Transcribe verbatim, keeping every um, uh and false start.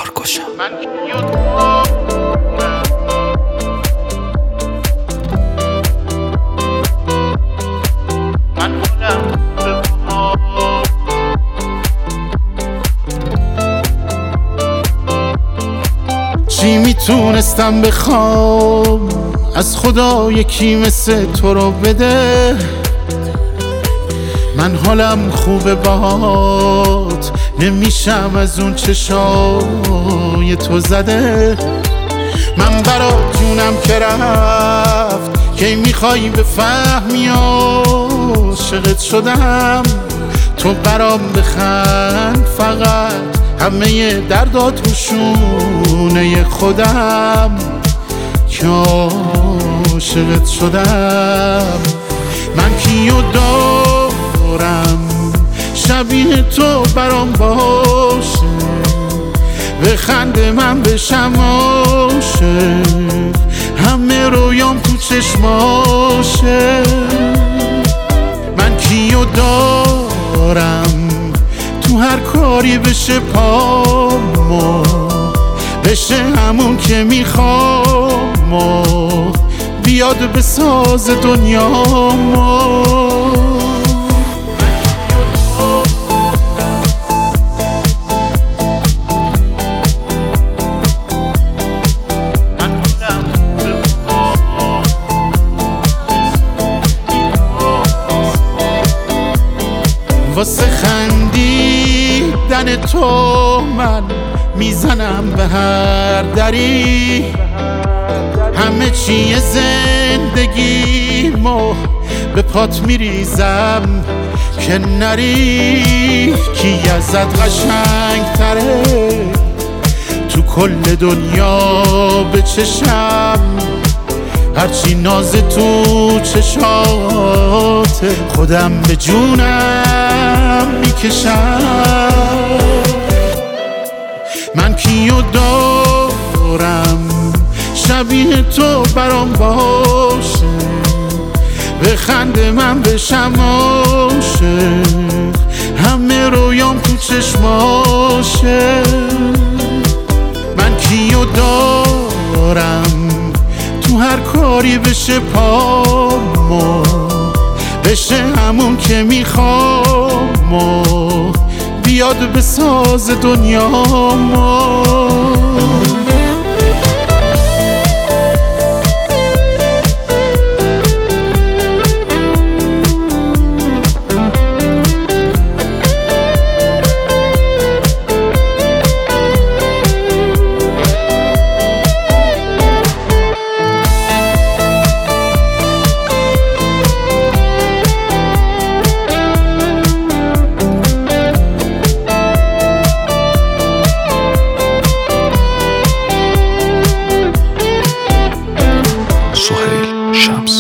کارگشا. چی میتونستم بخوام از خدا یکی مثل تو رو بده؟ من حالم خوبه باهات، نمیشم از اون چشای تو زده. من برات جونم که رفت، کی میخوای بفهمی عاشقت شدم. تو برام بخند فقط، همه دردات رو شونه خودم که عاشقت شدم. من کیو دارم شبیه تو برام باشه، بخند من بشم عاشق، همه رویام تو چشماشه. من کیو دارم تو هر کاری بشه پامو، بشه همون که میخوام و بیاد بساز دنیامو. واسه خندیدن تو من میزنم به هر دری، همه چی زندگیمو به پات میریزم که نری. کی ازت قشنگ تره تو کل دنیا به چشم، هرچی ناز تو چشات خودم به جونم میکشم. من کیو دارم شبیه تو برام باشه، بخند من بشم عاشق، همه رویام تو چشماشه. من کیو دارم تو هر کاری بشه پامو، بشه همون که میخوام و بیاد بساز دنیامو. سهیل شمس.